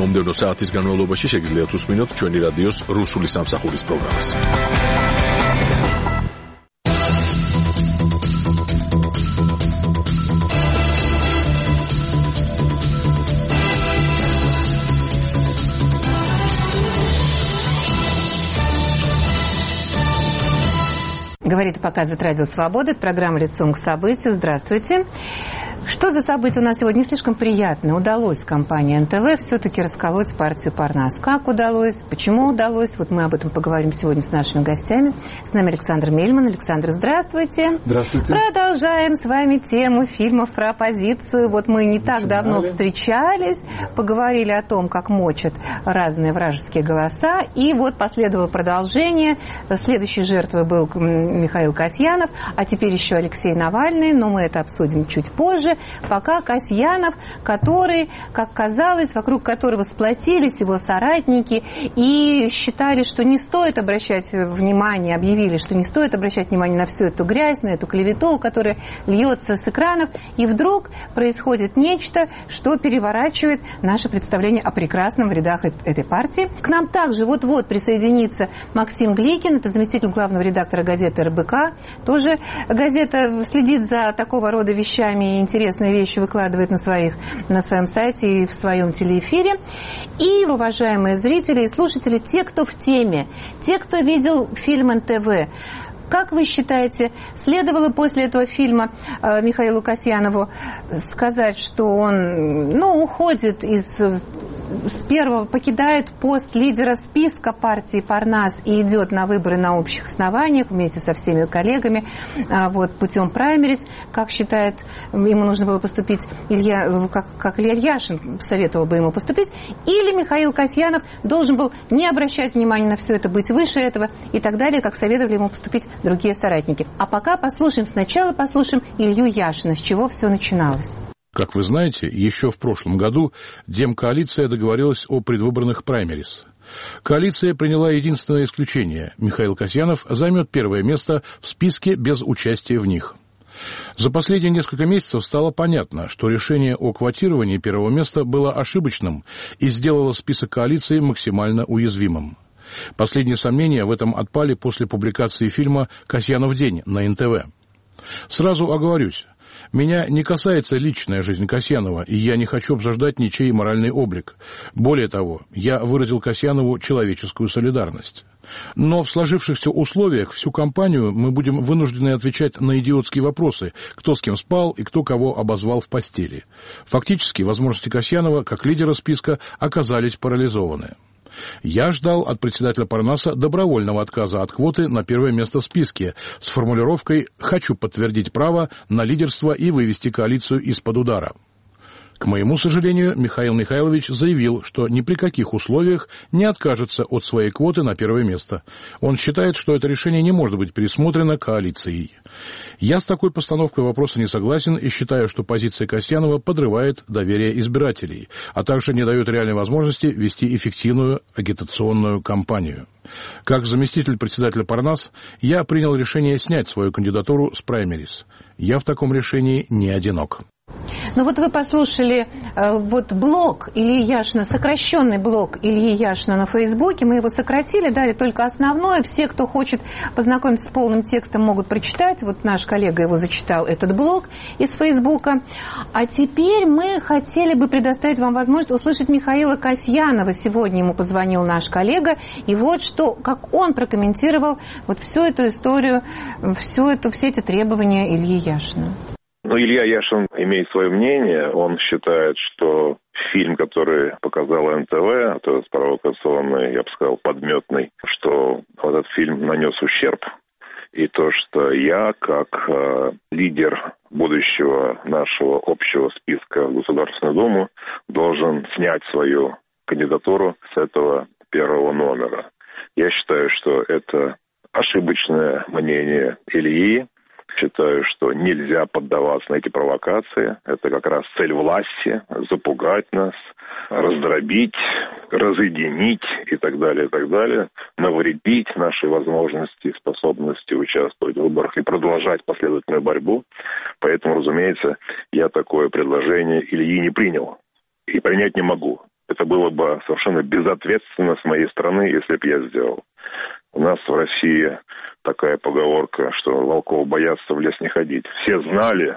მომდევნო საათის განმავლობაში შეგიძლიათ უსმინოთ ჩვენი რადიოს რუსული სამსახურის პროგრამას. Говорит и показывает Радио Свобода. Это программа «Лицом к событию». Здравствуйте. Что за событие у нас сегодня? Не слишком приятно. Удалось компании НТВ все-таки расколоть партию Парнас. Как удалось? Почему удалось? Вот мы об этом поговорим сегодня с нашими гостями. С нами Александр Мельман. Александр, здравствуйте. Здравствуйте. Продолжаем с вами тему фильмов про оппозицию. Вот мы не так давно встречались, поговорили о том, как мочат разные вражеские голоса. И вот последовало продолжение. Следующей жертвой был Михаил Касьянов, а теперь еще Алексей Навальный. Но мы это обсудим чуть позже. Пока Касьянов, который, как казалось, вокруг которого сплотились его соратники и считали, что не стоит обращать внимание, объявили, что не стоит обращать внимание на всю эту грязь, на эту клевету, которая льется с экранов, и вдруг происходит нечто, что переворачивает наше представление о прекрасном в рядах этой партии. К нам также вот-вот присоединится Максим Гликин, это заместитель главного редактора газеты РБК. Тоже газета следит за такого рода вещами и интересные вещи выкладывает на своем сайте и в своем телеэфире. И, уважаемые зрители и слушатели, те, кто в теме, те, кто видел фильм НТВ, как вы считаете, следовало после этого фильма Михаилу Касьянову сказать, что он уходит с первого, покидает пост лидера списка партии Парнас и идет на выборы на общих основаниях вместе со всеми коллегами путем праймериз, как считает, ему нужно было поступить как Илья Яшин советовал бы ему поступить, или Михаил Касьянов должен был не обращать внимания на все это, быть выше этого и так далее, как советовали ему поступить другие соратники. А пока сначала послушаем Илью Яшина, с чего все начиналось. Как вы знаете, еще в прошлом году Демкоалиция договорилась о предвыборных праймериз. Коалиция приняла единственное исключение. Михаил Касьянов займет первое место в списке без участия в них. За последние несколько месяцев стало понятно, что решение о квотировании первого места было ошибочным и сделало список коалиции максимально уязвимым. Последние сомнения в этом отпали после публикации фильма «Касьянов день» на НТВ. Сразу оговорюсь. Меня не касается личная жизнь Касьянова, и я не хочу обсуждать ничей моральный облик. Более того, я выразил Касьянову человеческую солидарность. Но в сложившихся условиях всю кампанию мы будем вынуждены отвечать на идиотские вопросы, кто с кем спал и кто кого обозвал в постели. Фактически, возможности Касьянова, как лидера списка, оказались парализованы. Я ждал от председателя Парнаса добровольного отказа от квоты на первое место в списке с формулировкой «хочу подтвердить право на лидерство и вывести коалицию из-под удара». К моему сожалению, Михаил Михайлович заявил, что ни при каких условиях не откажется от своей квоты на первое место. Он считает, что это решение не может быть пересмотрено коалицией. Я с такой постановкой вопроса не согласен и считаю, что позиция Касьянова подрывает доверие избирателей, а также не дает реальной возможности вести эффективную агитационную кампанию. Как заместитель председателя Парнас, я принял решение снять свою кандидатуру с праймериз. Я в таком решении не одинок. Ну вот вы послушали блог Ильи Яшина, сокращенный блог Ильи Яшина на Фейсбуке. Мы его сократили, дали только основное. Все, кто хочет познакомиться с полным текстом, могут прочитать. Вот наш коллега его зачитал, этот блог из Фейсбука. А теперь мы хотели бы предоставить вам возможность услышать Михаила Касьянова. Сегодня ему позвонил наш коллега. И вот что, как он прокомментировал вот всю эту историю, все эти требования Ильи Яшина. Илья Яшин имеет свое мнение. Он считает, что фильм, который показал НТВ, то есть провокационный, я бы сказал, подметный, что этот фильм нанес ущерб. И то, что я, как лидер будущего нашего общего списка в Государственную Думу, должен снять свою кандидатуру с этого первого номера. Я считаю, что это ошибочное мнение Ильи. Считаю, что нельзя поддаваться на эти провокации. Это как раз цель власти – запугать нас, раздробить, разъединить и так далее, навредить нашей возможности и способности участвовать в выборах и продолжать последовательную борьбу. Поэтому, разумеется, я такое предложение Ильи не принял и принять не могу. Это было бы совершенно безответственно с моей стороны, если бы я сделал. У нас в России такая поговорка, что волков боятся, в лес не ходить. Все знали,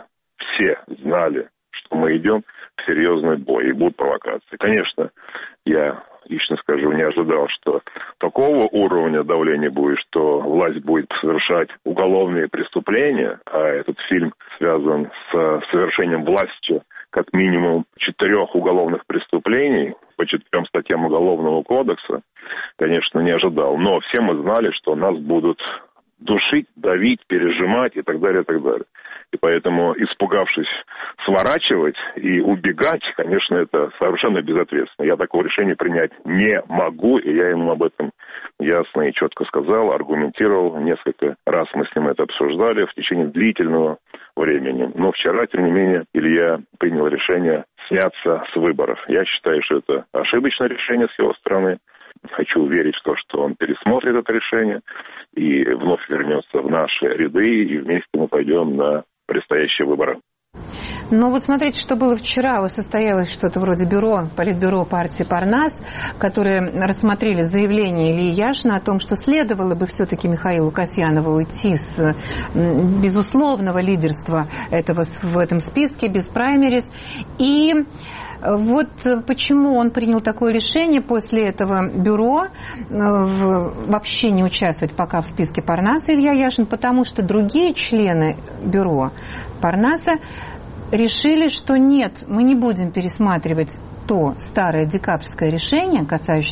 что мы идем в серьезный бой и будут провокации. Конечно, я лично скажу, не ожидал, что такого уровня давления будет, что власть будет совершать уголовные преступления, а этот фильм связан с совершением властью как минимум 4 уголовных преступлений по 4 статьям Уголовного кодекса, конечно, не ожидал. Но все мы знали, что нас будут душить, давить, пережимать и так далее, и так далее. И поэтому, испугавшись сворачивать и убегать, конечно, это совершенно безответственно. Я такого решения принять не могу, и я ему об этом ясно и четко сказал, аргументировал. Несколько раз мы с ним это обсуждали в течение длительного времени. Но вчера, тем не менее, Илья принял решение сняться с выборов. Я считаю, что это ошибочное решение с его стороны. Хочу верить в то, что он пересмотрит это решение и вновь вернется в наши ряды, и вместе мы пойдем на предстоящие выборы. Ну вот смотрите, что было вчера. Состоялось что-то вроде политбюро партии «Парнас», которые рассмотрели заявление Ильи Яшина о том, что следовало бы все-таки Михаилу Касьянову уйти с безусловного лидерства в этом списке, без праймерис. И вот почему он принял такое решение после этого бюро вообще не участвовать пока в списке Парнаса Илья Яшин, потому что другие члены бюро Парнаса решили, что нет, мы не будем пересматривать то старое декабрьское решение,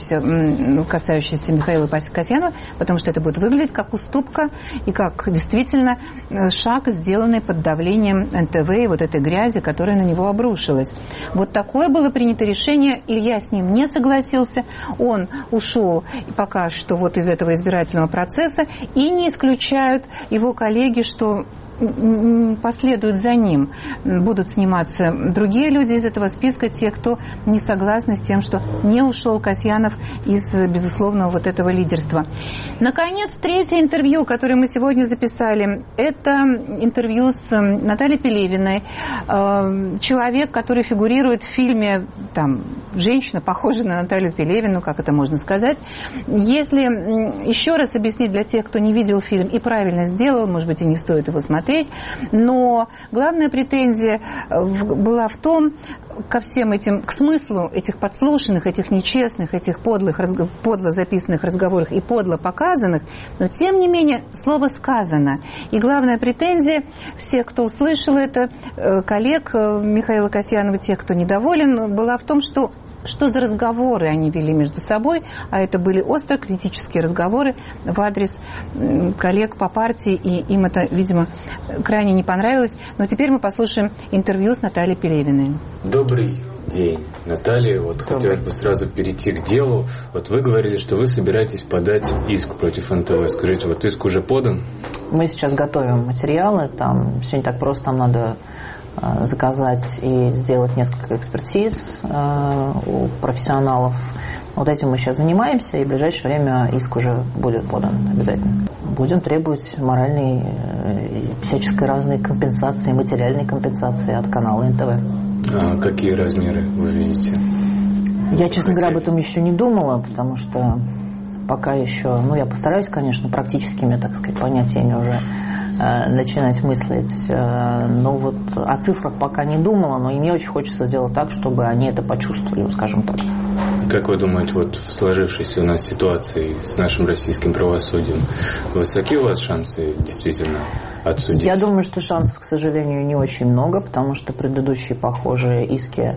касающееся Михаила Касьянова, потому что это будет выглядеть как уступка и как действительно шаг, сделанный под давлением НТВ и вот этой грязи, которая на него обрушилась. Вот такое было принято решение. Илья с ним не согласился. Он ушел пока что вот из этого избирательного процесса, и не исключают его коллеги, что последуют за ним. Будут сниматься другие люди из этого списка, те, кто не согласны с тем, что не ушел Касьянов из безусловного вот этого лидерства. Наконец, третье интервью, которое мы сегодня записали, это интервью с Натальей Пелевиной. Человек, который фигурирует в фильме, там, женщина, похожая на Наталью Пелевину, как это можно сказать. Если еще раз объяснить для тех, кто не видел фильм и правильно сделал, может быть, и не стоит его смотреть, но главная претензия была в том, ко всем этим, к смыслу этих подслушанных, этих нечестных, этих подло записанных разговорах и подло показанных, но тем не менее слово сказано. И главная претензия всех, кто услышал это, коллег Михаила Касьянова, тех, кто недоволен, была в том, что за разговоры они вели между собой, а это были остро критические разговоры в адрес коллег по партии, и им это, видимо, крайне не понравилось. Но теперь мы послушаем интервью с Натальей Пелевиной. Добрый день, Наталья. Вот хотелось бы сразу перейти к делу. Вот вы говорили, что вы собираетесь подать иск против НТВ. Скажите, вот иск уже подан? Мы сейчас готовим материалы, там все не так просто, там надо заказать и сделать несколько экспертиз у профессионалов. Вот этим мы сейчас занимаемся, и в ближайшее время иск уже будет подан обязательно. Будем требовать моральной, всяческой разной компенсации, материальной компенсации от канала НТВ. А какие размеры вы видите? Я, честно говоря, об этом еще не думала, потому что пока еще, я постараюсь, конечно, практическими, так сказать, понятиями уже начинать мыслить. Но вот о цифрах пока не думала, но и мне очень хочется сделать так, чтобы они это почувствовали, скажем так. Как вы думаете, вот в сложившейся у нас ситуации с нашим российским правосудием, высоки у вас шансы действительно отсудить? Я думаю, что шансов, к сожалению, не очень много, потому что предыдущие похожие иски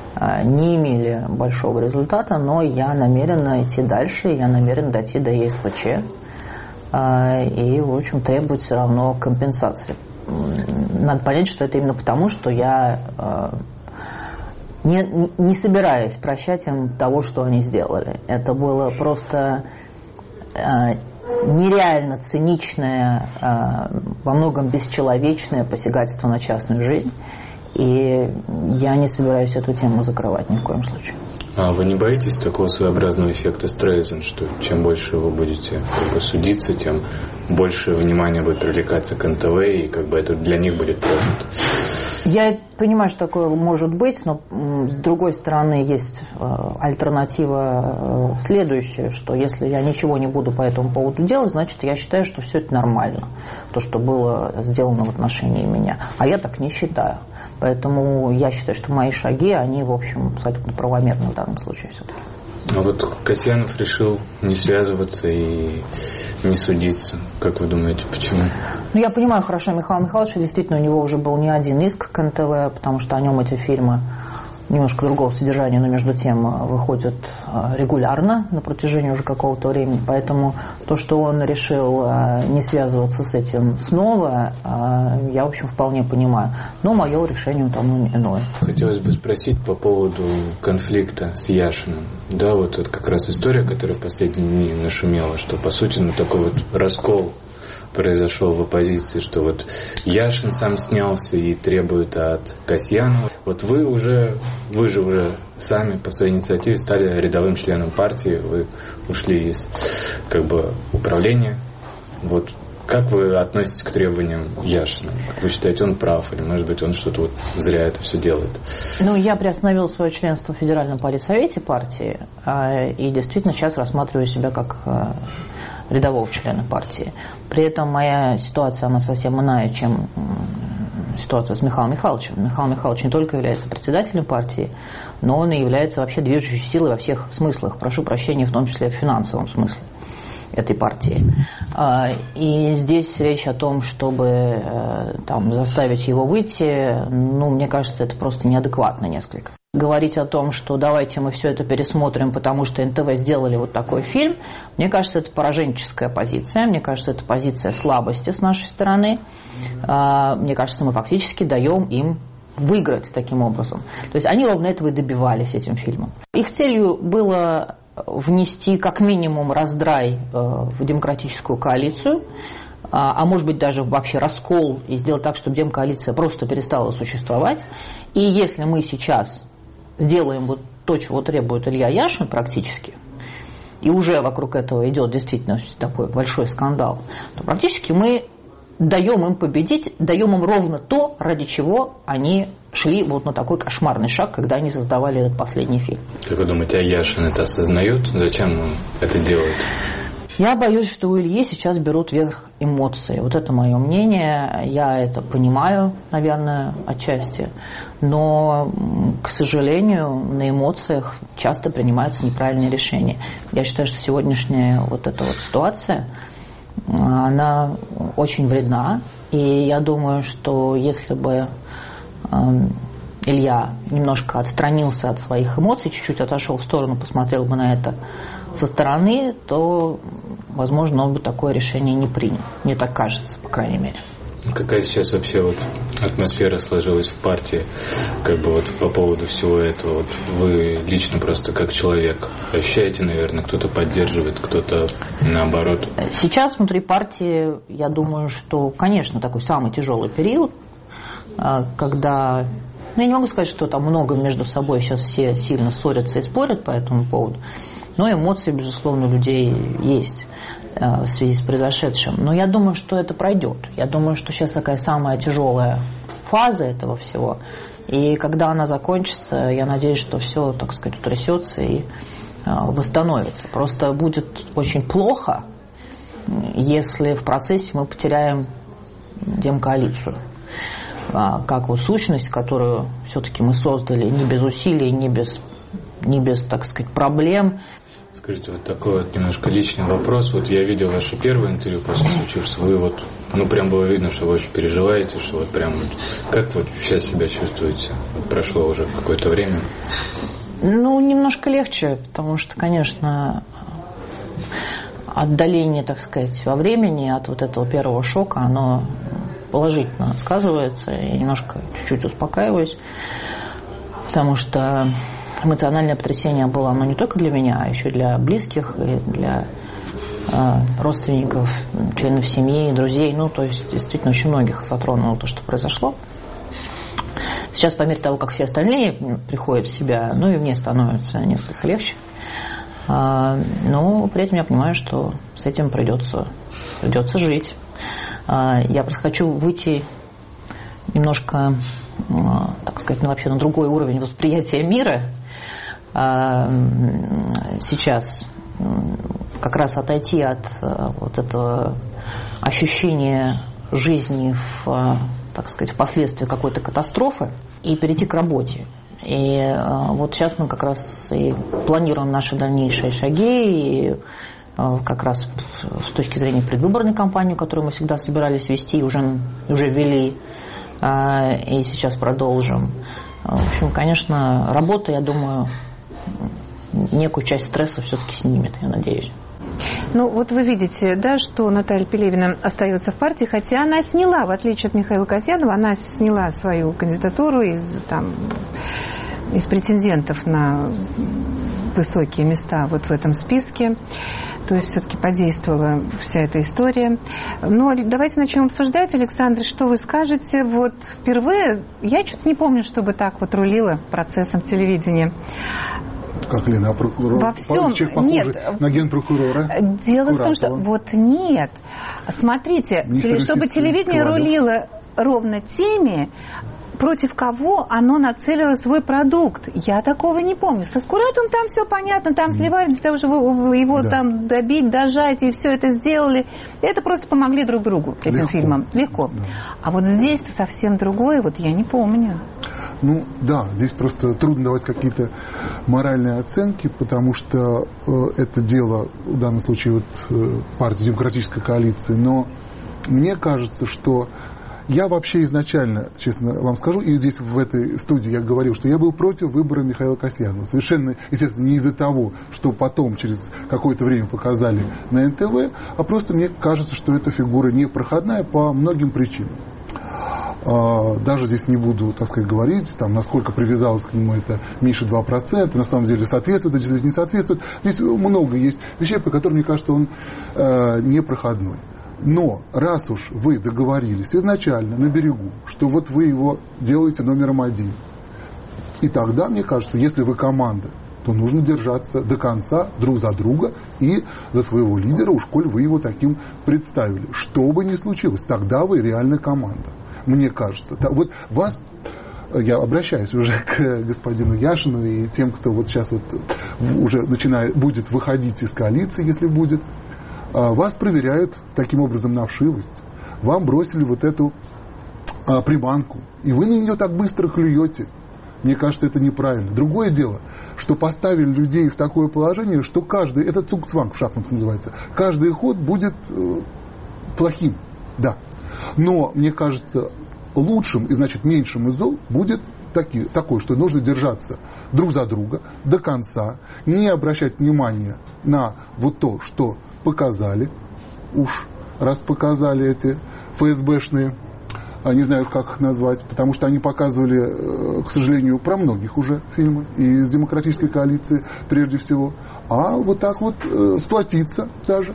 не имели большого результата, но я намерена идти дальше, я намерена дойти до ЕСПЧ и, в общем, требовать все равно компенсации. Надо понять, что это именно потому, что я не собираюсь прощать им того, что они сделали. Это было просто нереально циничное, во многом бесчеловечное посягательство на частную жизнь. И я не собираюсь эту тему закрывать ни в коем случае. А вы не боитесь такого своеобразного эффекта Стрейзен, что чем больше вы будете судиться, тем больше внимания будет привлекаться к НТВ, и это для них будет профит? Я понимаю, что такое может быть, но с другой стороны есть альтернатива следующая, что если я ничего не буду по этому поводу делать, значит, я считаю, что все это нормально, то, что было сделано в отношении меня. А я так не считаю. Поэтому я считаю, что мои шаги, они, в общем, абсолютно правомерны в данном случае все-таки. А вот Касьянов решил не связываться и не судиться. Как вы думаете, почему? Я понимаю хорошо Михаила Михайловича. Действительно, у него уже был не один иск к НТВ, потому что о нем эти фильмы немножко другого содержания, но между тем выходят регулярно на протяжении уже какого-то времени. Поэтому то, что он решил не связываться с этим снова, я, в общем, вполне понимаю. Но мое решение тому иное. Хотелось бы спросить по поводу конфликта с Яшиным. Да, вот это как раз история, которая в последние дни нашумела, что, по сути, такой вот раскол произошел в оппозиции, что вот Яшин сам снялся и требует от Касьянова. Вот вы же уже сами по своей инициативе стали рядовым членом партии, вы ушли из управления. Вот как вы относитесь к требованиям Яшина? Вы считаете, он прав, или, может быть, он что-то зря это все делает? Я приостановила свое членство в Федеральном партсовете партии, и действительно сейчас рассматриваю себя как рядового члена партии. При этом моя ситуация, она совсем иная, чем ситуация с Михаилом Михайловичем. Михаил Михайлович не только является председателем партии, но он и является вообще движущей силой во всех смыслах. Прошу прощения, в том числе в финансовом смысле этой партии. И здесь речь о том, чтобы заставить его выйти, мне кажется, это просто неадекватно несколько. Говорить о том, что давайте мы все это пересмотрим, потому что НТВ сделали вот такой фильм, мне кажется, это пораженческая позиция, мне кажется, это позиция слабости с нашей стороны. Мне кажется, мы фактически даем им выиграть таким образом. То есть они ровно этого и добивались этим фильмом. Их целью было внести как минимум раздрай в демократическую коалицию, а может быть даже вообще раскол и сделать так, чтобы демкоалиция просто перестала существовать. И если мы сейчас сделаем вот то, чего требует Илья Яшин практически, и уже вокруг этого идет действительно такой большой скандал, то практически мы даем им победить, даем им ровно то, ради чего они шли вот на такой кошмарный шаг, когда они создавали этот последний фильм. Как вы думаете, а Яшин это осознает? Зачем он это делает? Я боюсь, что у Ильи сейчас берут верх эмоции. Вот это мое мнение. Я это понимаю, наверное, отчасти. Но, к сожалению, на эмоциях часто принимаются неправильные решения. Я считаю, что сегодняшняя вот эта вот ситуация, она очень вредна. И я думаю, что если бы Илья немножко отстранился от своих эмоций, чуть-чуть отошел в сторону, посмотрел бы на это со стороны, то, возможно, он бы такое решение не принял. Мне так кажется, по крайней мере. Какая сейчас вообще вот атмосфера сложилась в партии, по поводу всего этого? Вот вы лично просто как человек ощущаете, наверное, кто-то поддерживает, кто-то наоборот? Сейчас внутри партии, я думаю, что, конечно, такой самый тяжелый период, когда... я не могу сказать, что там много между собой сейчас все сильно ссорятся и спорят по этому поводу, но эмоции, безусловно, у людей есть в связи с произошедшим. Но я думаю, что это пройдет. Я думаю, что сейчас такая самая тяжелая фаза этого всего. И когда она закончится, я надеюсь, что все, так сказать, утрясется и восстановится. Просто будет очень плохо, если в процессе мы потеряем демкоалицию. Как вот сущность, которую все-таки мы создали не без усилий, не без, так сказать, проблем. Скажите, вот такой вот немножко личный вопрос. Вот я видел ваше первое интервью после случившегося. Вы вот, прям было видно, что вы очень переживаете, что вот прям вот... Как вот сейчас себя чувствуете? Вот прошло уже какое-то время. Немножко легче, потому что, конечно, отдаление, так сказать, во времени от вот этого первого шока, оно положительно сказывается. Я немножко чуть-чуть успокаиваюсь, потому что эмоциональное потрясение было не только для меня, а еще и для близких, и для родственников, членов семьи, друзей. То есть, действительно, очень многих затронуло то, что произошло. Сейчас, по мере того, как все остальные приходят в себя, ну и мне становится несколько легче. Но при этом я понимаю, что с этим придется жить. Я просто хочу выйти немножко, так сказать, вообще на другой уровень восприятия мира. Сейчас как раз отойти от вот этого ощущения жизни так сказать, впоследствии какой-то катастрофы и перейти к работе. И вот сейчас мы как раз и планируем наши дальнейшие шаги, и как раз с точки зрения предвыборной кампании, которую мы всегда собирались вести, уже ввели, и сейчас продолжим. В общем, конечно, работа, я думаю, некую часть стресса все-таки снимет, я надеюсь. Ну, вот вы видите, да, что Наталья Пелевина остается в партии, хотя она сняла, в отличие от Михаила Касьянова, она сняла свою кандидатуру из претендентов на высокие места вот в этом списке. То есть все-таки подействовала вся эта история. Но давайте начнем обсуждать. Александр, что вы скажете? Вот впервые, я что-то не помню, чтобы так вот рулила процессом телевидения. Как, Лена, а прокурор? Во всем. Человек похожий нет. на генпрокурора? Дело в том, что вот нет. Смотрите, чтобы телевидение рулило ровно теми, против кого оно нацелило свой продукт. Я такого не помню. Со Скуратовым там все понятно, там сливали для того, чтобы его там добить, дожать, и все это сделали. Это просто помогли друг другу, этим фильмам. Легко. Да. А вот здесь-то совсем другое, вот я не помню. Ну, да, здесь просто трудно давать какие-то моральные оценки, потому что это дело, в данном случае, вот партии Демократической коалиции. Но мне кажется, что я вообще изначально, честно вам скажу, и здесь в этой студии я говорил, что я был против выбора Михаила Касьянова. Совершенно, естественно, не из-за того, что потом через какое-то время показали на НТВ, а просто мне кажется, что эта фигура непроходная по многим причинам. Даже здесь не буду, так сказать, говорить, там, насколько привязалось к нему это меньше 2%, на самом деле соответствует, действительно не соответствует. Здесь много есть вещей, по которым, мне кажется, он непроходной. Но раз уж вы договорились изначально на берегу, что вот вы его делаете номером 1, и тогда, мне кажется, если вы команда, то нужно держаться до конца друг за друга и за своего лидера, уж коль вы его таким представили. Что бы ни случилось, тогда вы реальная команда. Мне кажется. Вот вас, я обращаюсь уже к господину Яшину и тем, кто вот сейчас вот уже будет выходить из коалиции, если будет, вас проверяют таким образом на вшивость. Вам бросили вот эту приманку, и вы на нее так быстро клюете. Мне кажется, это неправильно. Другое дело, что поставили людей в такое положение, что каждый, это цугцванг в шахматах называется, каждый ход будет плохим. Да. Но, мне кажется, лучшим и, значит, меньшим из зол будет такой, что нужно держаться друг за друга до конца, не обращать внимания на вот то, что показали, уж раз показали эти ФСБшные, не знаю, как их назвать, потому что они показывали, к сожалению, про многих уже фильмы, и из Демократической коалиции прежде всего, а вот так вот сплотиться даже.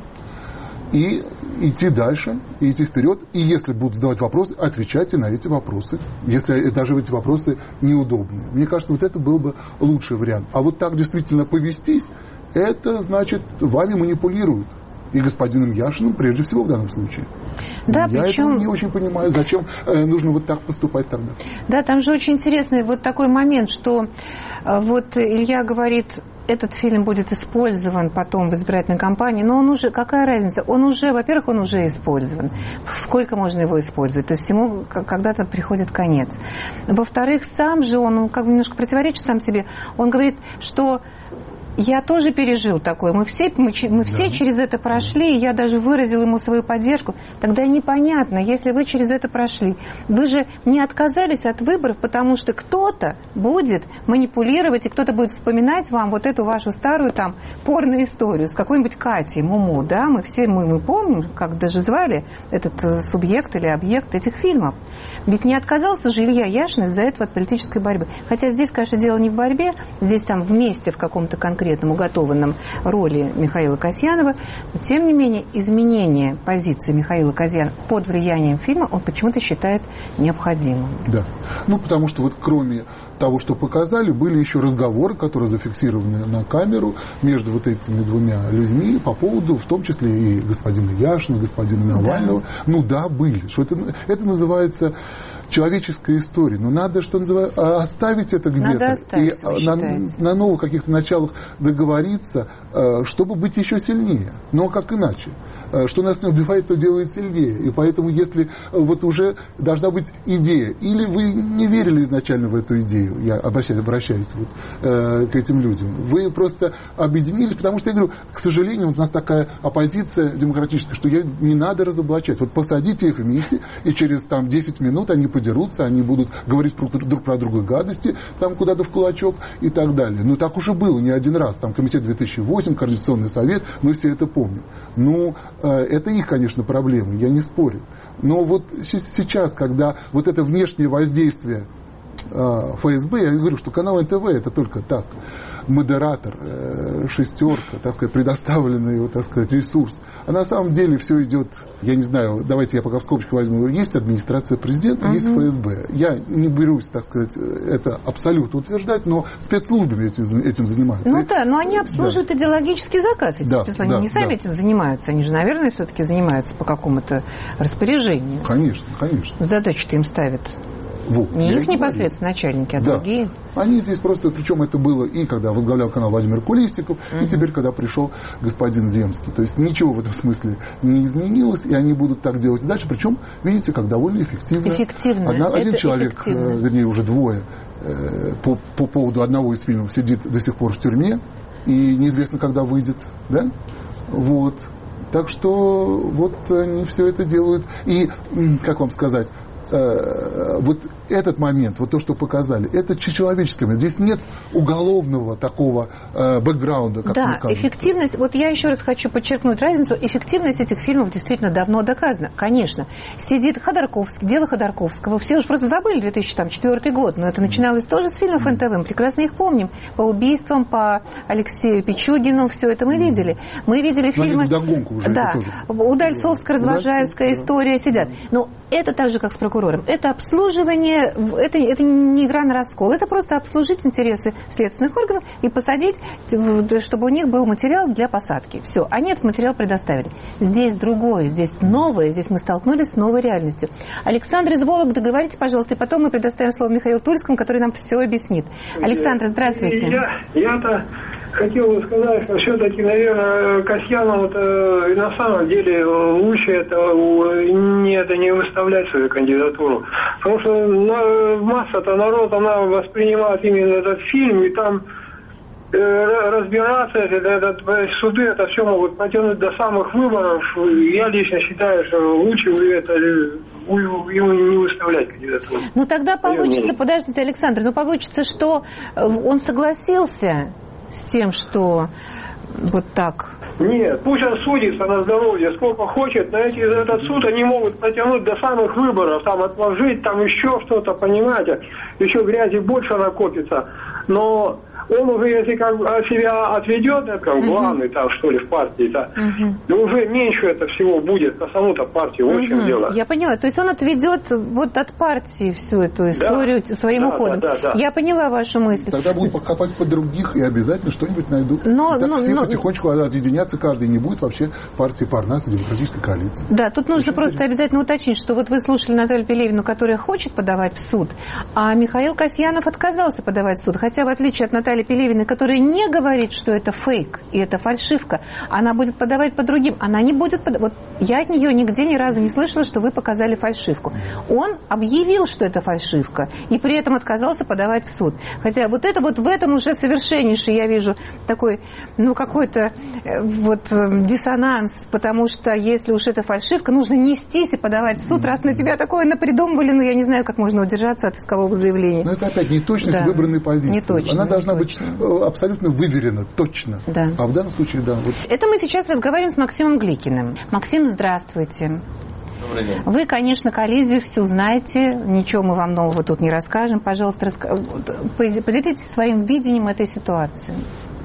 И идти дальше, и идти вперед. И если будут задавать вопросы, отвечайте на эти вопросы, если даже эти вопросы неудобные. Мне кажется, вот это был бы лучший вариант. А вот так действительно повестись, это значит, вами манипулируют. И господином Яшиным, прежде всего, в данном случае. Да, я причем... этого не очень понимаю, зачем нужно вот так поступать тогда. Да, там же очень интересный вот такой момент, что вот Илья говорит, этот фильм будет использован потом в избирательной кампании, но он уже, какая разница, во-первых, он уже использован. Сколько можно его использовать? То есть ему когда-то приходит конец. Во-вторых, сам же он как бы немножко противоречит сам себе. Он говорит, что я тоже пережил такое. Мы все через это прошли, и я даже выразил ему свою поддержку. Тогда непонятно, если вы через это прошли, вы же не отказались от выборов, потому что кто-то будет манипулировать, и кто-то будет вспоминать вам вот эту вашу старую там порную историю с какой-нибудь Катей Муму, да? Мы помним, как даже звали этот субъект или объект этих фильмов. Ведь не отказался же Илья Яшин из-за этого от политической борьбы. Хотя здесь, конечно, дело не в борьбе, здесь там вместе в каком-то конкретном конкретном уготованном роли Михаила Касьянова. Но, тем не менее, изменение позиции Михаила Касьянова под влиянием фильма он почему-то считает необходимым. Да. Ну, потому что вот кроме того, что показали, были еще разговоры, которые зафиксированы на камеру между вот этими двумя людьми по поводу, в том числе и господина Яшина, господина Навального. Да. Ну да, были. Что это называется человеческая история. Но надо, что называется, оставить это где-то. Надо оставить, и на новых каких-то началах договориться, чтобы быть еще сильнее. Но как иначе? Что нас не убивает, то делает сильнее. И поэтому, если вот уже должна быть идея, или вы не верили изначально в эту идею, я обращаюсь вот, к этим людям, вы просто объединились, потому что, я говорю, к сожалению, у нас такая оппозиция демократическая, что не надо разоблачать. Вот посадите их вместе, и через 10 минут они подерутся, они будут говорить друг про друга гадости, куда-то в кулачок и так далее. Ну, так уже было не один раз. Комитет 2008, Координационный совет, мы все это помним. Ну, это их, конечно, проблемы, я не спорю. Но вот сейчас, когда вот это внешнее воздействие ФСБ, я говорю, что канал НТВ это только так, модератор, шестерка, так сказать, предоставленный, вот, так сказать, ресурс. А на самом деле все идет, я не знаю, давайте я пока в скобочку возьму, есть администрация президента, есть ФСБ. Я не берусь, так сказать, это абсолютно утверждать, но спецслужбами этим занимаются. Ну да, но они обслуживают идеологический заказ, эти спецслужбы. Они не сами этим занимаются, они же, наверное, все-таки занимаются по какому-то распоряжению. Конечно, конечно. Задачу-то им ставят. Не их непосредственно начальники, а другие. Они здесь просто, причем это было и когда возглавлял канал Владимир Кулистиков, и теперь, когда пришел господин Земский. То есть ничего в этом смысле не изменилось, и они будут так делать и дальше. Причем, видите, как довольно эффективно. Один человек, вернее, уже двое, по поводу одного из фильмов сидит до сих пор в тюрьме, и неизвестно, когда выйдет. Да? Вот. Так что вот они все это делают. И, как вам сказать, вот этот момент, вот то, что показали, это человеческий момент. Здесь нет уголовного такого бэкграунда, как мне кажется. Эффективность, вот я еще раз хочу подчеркнуть разницу, эффективность этих фильмов действительно давно доказана. Конечно, сидит Ходорковский, дело Ходорковского, все уже просто забыли 2004 год, но это начиналось тоже с фильмов НТВ, мы прекрасно их помним, по убийствам, по Алексею Пичугину, все это мы видели. Мы видели фильмы... Удальцовская, Развожаевская история сидят. Но это так же, как с прокурором. Это обслуживание, это не игра на раскол, это просто обслужить интересы следственных органов и посадить, чтобы у них был материал для посадки. Все, они этот материал предоставили. Здесь другое, здесь новое, здесь мы столкнулись с новой реальностью. Александр из Вологды, договорите, пожалуйста, и потом мы предоставим слово Михаилу Тульскому, который нам все объяснит. Александр, здравствуйте. Я-то хотел бы сказать, что все-таки, наверное, Касьянов на самом деле лучше это не выставлять свою кандидатуру. Потому что масса-то народ, она воспринимает именно этот фильм, и там разбираться, суды это все могут потянуть до самых выборов. Я лично считаю, что лучше его не выставлять кандидатуру. Ну тогда получится, подождите, Александр, получится, что он согласился с тем, что вот так... Нет, пусть он судится на здоровье сколько хочет, но этот суд они могут потянуть до самых выборов, там отложить, там еще что-то, понимаете, еще грязи больше накопится, но он уже, если как себя отведет, как главный там, что ли, в партии-то, уже меньше это всего будет по саму-то партии, в общем дело. Я поняла, то есть он отведет вот от партии всю эту историю своим уходом. Да. Я поняла вашу мысль. Тогда будут покопать под других и обязательно что-нибудь найдут. Все потихонечку отъединятся, каждый не будет вообще партии Парнаса, демократической коалиции. Да, тут нужно просто обязательно уточнить, что вот вы слушали Наталью Пелевину, которая хочет подавать в суд, а Михаил Касьянов отказался подавать в суд, хотя в отличие от Натальи Пелевиной, которая не говорит, что это фейк и это фальшивка, она будет подавать по другим. Она не будет подавать. Вот я от нее нигде ни разу не слышала, что вы показали фальшивку. Он объявил, что это фальшивка, и при этом отказался подавать в суд. Хотя вот это вот в этом уже совершеннейший, я вижу, такой, какой-то диссонанс, потому что если уж это фальшивка, нужно нестись и подавать в суд, раз на тебя такое напридумывали, я не знаю, как можно удержаться от искового заявления. Но это опять неточность выбранной позиции. Неточно, она должна быть абсолютно выверено, точно. Да. А в данном случае, да. Вот. Это мы сейчас разговариваем с Максимом Гликиным. Максим, здравствуйте. Добрый день. Вы, конечно, коллизию всю знаете, ничего мы вам нового тут не расскажем. Пожалуйста, поделитесь своим видением этой ситуации.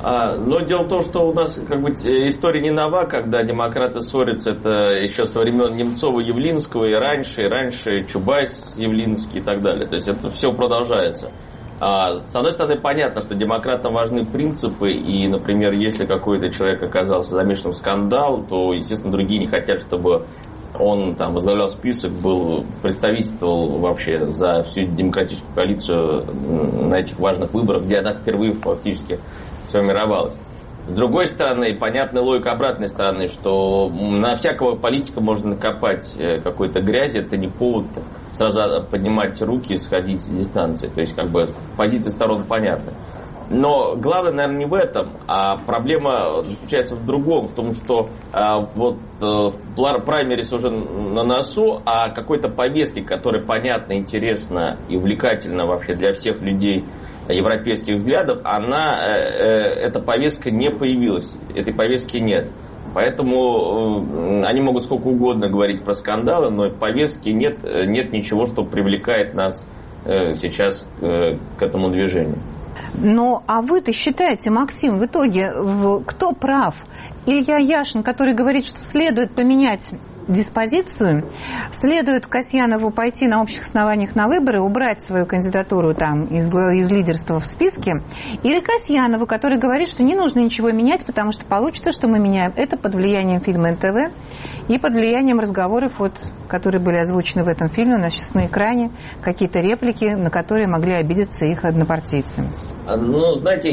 Но дело в том, что у нас как бы история не нова, когда демократы ссорятся, это еще со времен Немцова-Явлинского и раньше Чубайс, Явлинский и так далее. То есть это все продолжается. С одной стороны, понятно, что демократам важны принципы, и, например, если какой-то человек оказался замешан в скандал, то, естественно, другие не хотят, чтобы он там возглавлял список, представительствовал вообще за всю демократическую коалицию на этих важных выборах, где она впервые фактически сформировалась. С другой стороны, понятная логика обратной стороны, что на всякого политика можно накопать какой-то грязи, это не повод сразу поднимать руки и сходить с дистанции. То есть, как бы, позиции сторон понятны. Но главное, наверное, не в этом, а проблема заключается в другом, в том, что праймерис уже на носу, а какой-то повестки, которая понятна, интересна и увлекательна вообще для всех людей европейских взглядов, эта повестка не появилась, этой повестки нет. Поэтому они могут сколько угодно говорить про скандалы, но повестки нет ничего, что привлекает нас сейчас к этому движению. Ну, а вы-то считаете, Максим, в итоге кто прав? Илья Яшин, который говорит, что следует поменять диспозицию, следует Касьянову пойти на общих основаниях на выборы, убрать свою кандидатуру там из лидерства в списке, или Касьянову, который говорит, что не нужно ничего менять, потому что получится, что мы меняем это под влиянием фильма НТВ и под влиянием разговоров, которые были озвучены в этом фильме, у нас сейчас на экране, какие-то реплики, на которые могли обидеться их однопартийцы. Ну, знаете,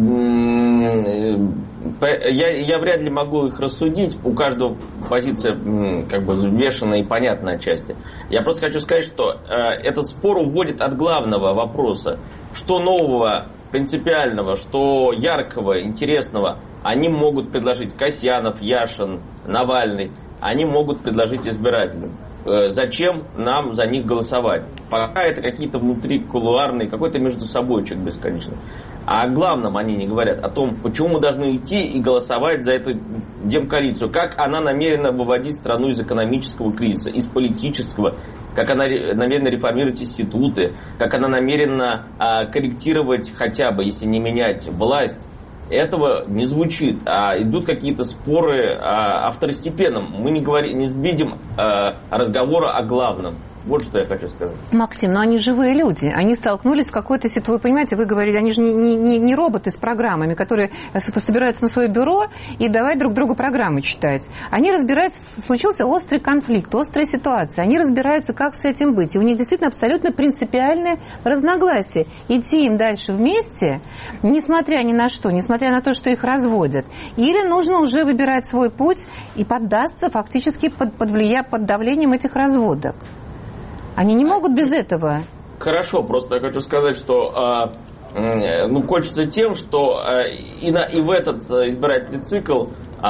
я вряд ли могу их рассудить. У каждого позиция как бы взвешена и понятна отчасти. Я просто хочу сказать, что этот спор уводит от главного вопроса. Что нового, принципиального, что яркого, интересного они могут предложить Касьянов, Яшин, Навальный. Они могут предложить избирателям. Зачем нам за них голосовать? Пока это какие-то внутрикулуарные, какой-то между собойчик бесконечный. А о главном они не говорят, о том, почему мы должны идти и голосовать за эту демкоалицию, как она намерена выводить страну из экономического кризиса, из политического, как она намерена реформировать институты, как она намерена корректировать хотя бы, если не менять власть. Этого не звучит, а идут какие-то споры о второстепенном. Мы не видим разговора о главном. Вот что я хочу сказать. Максим, но они живые люди. Они столкнулись с какой-то ситуацией. Вы понимаете, вы говорите, они же не роботы с программами, которые собираются на свое бюро и давай друг другу программы читать. Они разбираются, случился острый конфликт, острая ситуация. Они разбираются, как с этим быть. И у них действительно абсолютно принципиальное разногласие. Идти им дальше вместе, несмотря ни на что, несмотря на то, что их разводят. Или нужно уже выбирать свой путь и поддаться фактически под давлением этих разводок. Они не могут без этого. Хорошо, просто я хочу сказать, что кончится тем, что и в этот избирательный цикл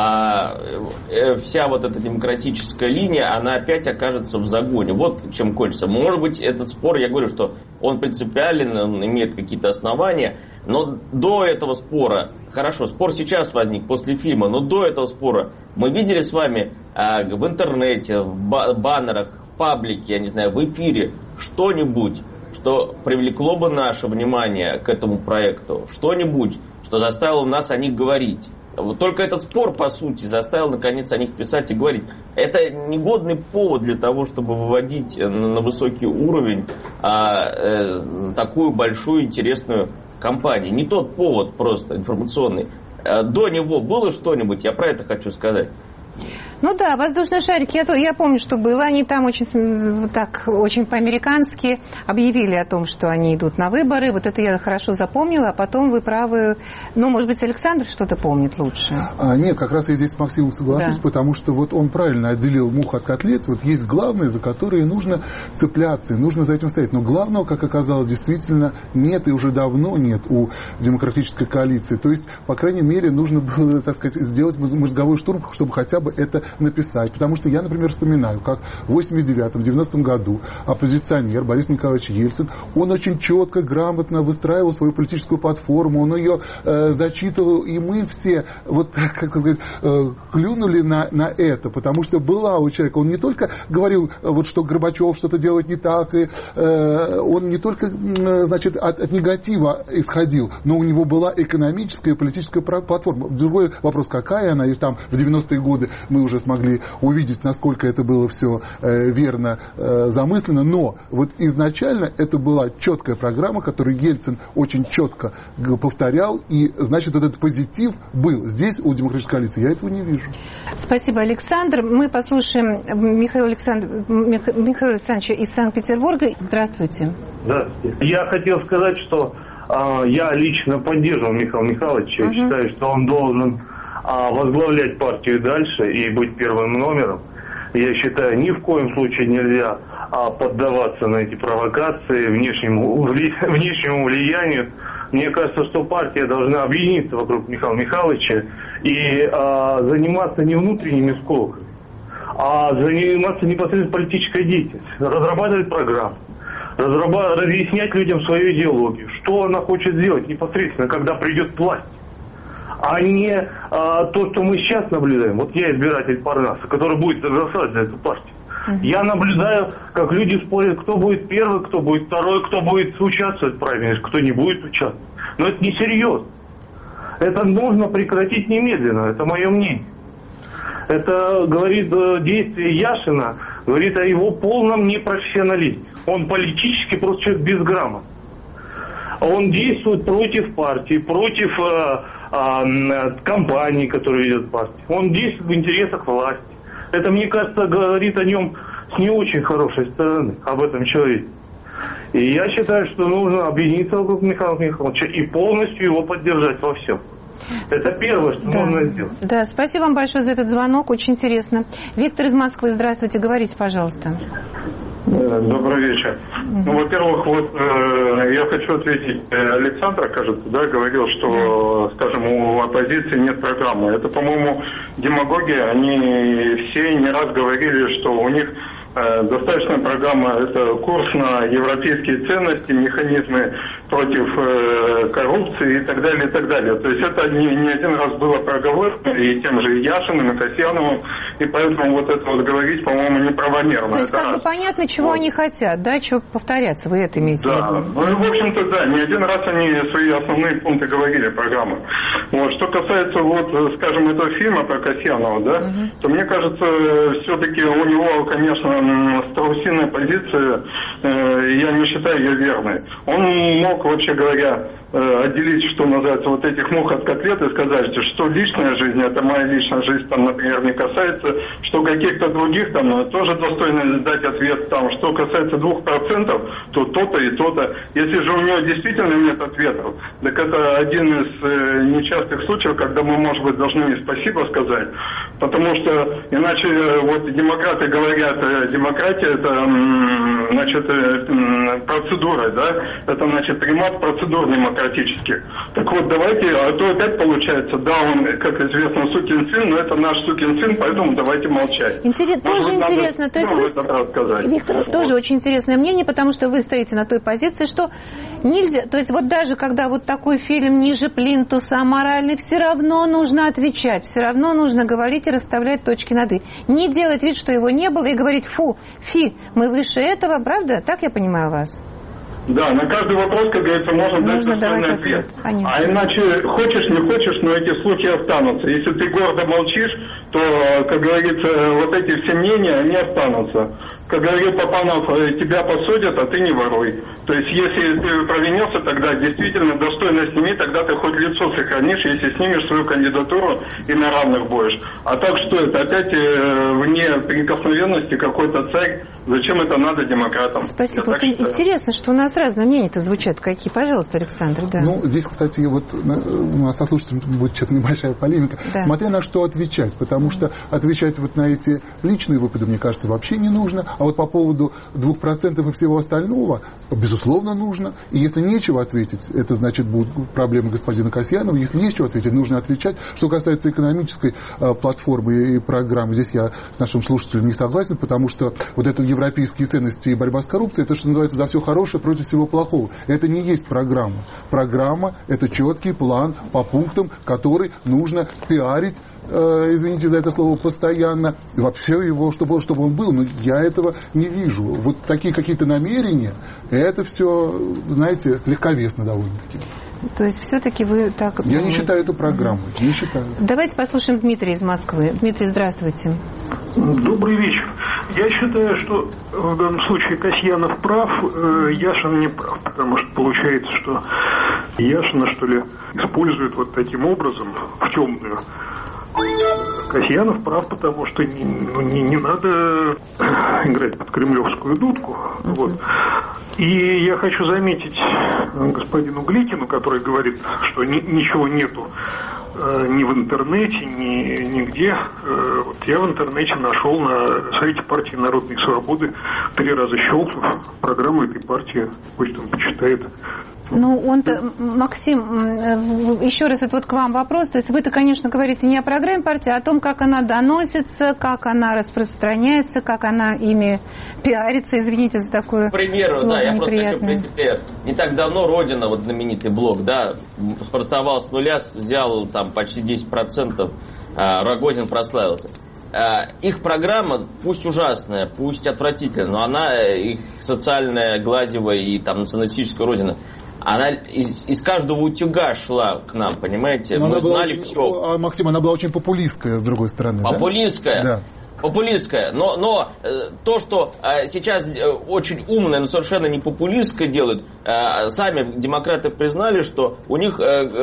вся вот эта демократическая линия, она опять окажется в загоне. Вот чем кончится. Может быть, этот спор, я говорю, что он принципиален, он имеет какие-то основания, но до этого спора, хорошо, спор сейчас возник после фильма, но до этого спора мы видели с вами в интернете, в баннерах, паблике, я не знаю, в эфире что-нибудь, что привлекло бы наше внимание к этому проекту, что-нибудь, что заставило нас о них говорить. Вот только этот спор, по сути, заставил, наконец, о них писать и говорить. Это негодный повод для того, чтобы выводить на высокий уровень такую большую интересную кампанию. Не тот повод просто информационный. До него было что-нибудь, я про это хочу сказать. Ну да, воздушный шарик, я помню, что было. Они там очень по-американски объявили о том, что они идут на выборы. Вот это я хорошо запомнила, а потом вы правы. Ну, может быть, Александр что-то помнит лучше. Нет, как раз я здесь с Максимом соглашусь, да. Потому что вот он правильно отделил мух от котлет. Вот есть главное, за которое нужно цепляться, и нужно за этим стоять. Но главного, как оказалось, действительно нет и уже давно нет у демократической коалиции. То есть, по крайней мере, нужно было, так сказать, сделать мозговой штурм, чтобы хотя бы это написать. Потому что я, например, вспоминаю, как в 89-90 году оппозиционер Борис Николаевич Ельцин, он очень четко, грамотно выстраивал свою политическую платформу, он ее зачитывал, и мы все, вот, как сказать, клюнули на это, потому что была у человека, он не только говорил, вот, что Горбачев что-то делает не так, и он не только, значит, от негатива исходил, но у него была экономическая и политическая платформа. Другой вопрос, какая она, и там в 90-е годы мы уже смогли увидеть, насколько это было все верно замыслено, но вот изначально это была четкая программа, которую Ельцин очень четко повторял, и, значит, этот позитив был. Здесь у демократической коалиции я этого не вижу. Спасибо, Александр. Мы послушаем Михаила Александровича из Санкт-Петербурга. Здравствуйте. Здравствуйте. Я хотел сказать, что я лично поддерживал Михаила Михайловича. Я считаю, что он должен возглавлять партию дальше и быть первым номером. Я считаю, ни в коем случае нельзя поддаваться на эти провокации, внешнему влиянию. Мне кажется, что партия должна объединиться вокруг Михаила Михайловича и заниматься не внутренними сколками, а заниматься непосредственно политической деятельностью, разрабатывать программу, разъяснять людям свою идеологию, что она хочет сделать непосредственно, когда придет власть. А не то, что мы сейчас наблюдаем. Вот я избиратель Парнаса, который будет голосовать за эту партию. Я наблюдаю, как люди спорят, кто будет первый, кто будет второй, кто будет участвовать в праймерис, кто не будет участвовать. Но это несерьезно. Это нужно прекратить немедленно, это мое мнение. Это говорит действие Яшина, говорит о его полном непрофессионализме. Он политически просто человек безграмотный. Он действует против партии, против компании, которую ведет партия. Он действует в интересах власти. Это, мне кажется, говорит о нем с не очень хорошей стороны, об этом человеке. И я считаю, что нужно объединиться вокруг Михаила Михайловича и полностью его поддержать во всем. Это первое, что можно сделать. Да, спасибо вам большое за этот звонок, очень интересно. Виктор из Москвы, здравствуйте, говорите, пожалуйста. Добрый вечер. Ну, во-первых, вот я хочу ответить. Александр, кажется, да, говорил, что, скажем, у оппозиции нет программы. Это, по-моему, демагогия. Они все не раз говорили, что у них достаточная программа – это курс на европейские ценности, механизмы против коррупции и так далее, и так далее. То есть это не один раз было проговорено и тем же Яшиным, и Касьяновым, и поэтому вот это вот говорить, по-моему, неправомерно. То есть как бы понятно, чего они хотят, да, чего повторяться, вы это имеете в виду? Да, ну, в общем-то, да, не один раз они свои основные пункты говорили, программы. Вот, что касается, вот, скажем, этого фильма про Касьянова, да, то мне кажется, все-таки у него, конечно, страусиная позиция, я не считаю ее верной. Он мог, вообще говоря, отделить, что называется, вот этих мух от котлет и сказать, что личная жизнь, это моя личная жизнь, там, например, не касается, что каких-то других там тоже достойно дать ответ, там, что касается 2%, то то-то и то-то. Если же у него действительно нет ответов, так это один из нечастых случаев, когда мы, может быть, должны и спасибо сказать, потому что иначе вот демократы говорят, демократия это, значит, процедура, да, это, значит, примат процедур демократических. Так вот, давайте, а то опять получается, да, он, как известно, сукин сын, но это наш сукин сын, поэтому давайте молчать. Тоже интересно, то есть Виктор, тоже очень интересное мнение, потому что вы стоите на той позиции, что нельзя, то есть вот даже когда вот такой фильм ниже плинтуса, аморальный, все равно нужно отвечать, все равно нужно говорить и расставлять точки над «и». Не делать вид, что его не было, и говорить фи, мы выше этого, правда? Так я понимаю вас? Да, на каждый вопрос, как говорится, можно дать достойный ответ. А иначе, хочешь, не хочешь, но эти слухи останутся. Если ты гордо молчишь, то, как говорится, вот эти все мнения, они останутся. Как говорил Папанов, тебя посадят, а ты не воруй. То есть, если ты провинился, тогда действительно достойно сними, тогда ты хоть лицо сохранишь, если снимешь свою кандидатуру и на равных будешь. А так что это? Опять вне прикосновенности какой-то царь. Зачем это надо демократам? Спасибо. Вот интересно, что у нас разные мнения-то звучат. Какие? Пожалуйста, Александр. Да. Ну, здесь, кстати, вот у нас со слушателями будет что-то небольшая полемика. Да. Смотря на что отвечать, потому что отвечать вот на эти личные выпады, мне кажется, вообще не нужно. А вот по поводу 2% и всего остального, безусловно, нужно. И если нечего ответить, это значит будут проблемы господина Касьянова. Если есть что ответить, нужно отвечать. Что касается экономической платформы и программы, здесь я с нашим слушателем не согласен, потому что вот это европейские ценности и борьба с коррупцией, это, что называется, за все хорошее против всего плохого. Это не есть программа. Программа – это четкий план по пунктам, который нужно пиарить, извините за это слово, постоянно. И вообще его, чтобы он был. Но я этого не вижу. Вот такие какие-то намерения, это все, знаете, легковесно довольно-таки. То есть все-таки вы так... Я не считаю эту программой. Не считаю. Давайте послушаем Дмитрия из Москвы. Дмитрий, здравствуйте. Добрый вечер. Я считаю, что в данном случае Касьянов прав, Яшин не прав, потому что получается, что Яшина, что ли, используют вот таким образом в темную. Касьянов прав, потому что не надо играть под кремлевскую дудку. Вот. И я хочу заметить господину Гликину, который говорит, что ничего нету ни в интернете, нигде. Вот я в интернете нашел на сайте партии Народной Свободы 3 раза щелкнув программу этой партии, пусть он почитает. Ну, он-то, Максим, еще раз, это вот к вам вопрос. То есть вы-то, конечно, говорите не о программе партии, а о том, как она доносится, как она распространяется, как она ими пиарится, извините за такое слово неприятное. К примеру, да, я просто хочу привести пример. Не так давно Родина, вот знаменитый блог, да, стартовал с нуля, взял там почти 10%, Рогозин прославился. Их программа, пусть ужасная, пусть отвратительная, но она, их социальная, гладевая и там националистическая Родина, она из каждого утюга шла к нам, понимаете? Но мы знали очень, все. Максим, она была очень популистская, с другой стороны. Популистская? Да. Популистская, но то, что сейчас очень умное, но совершенно не популистское делают, сами демократы признали, что у них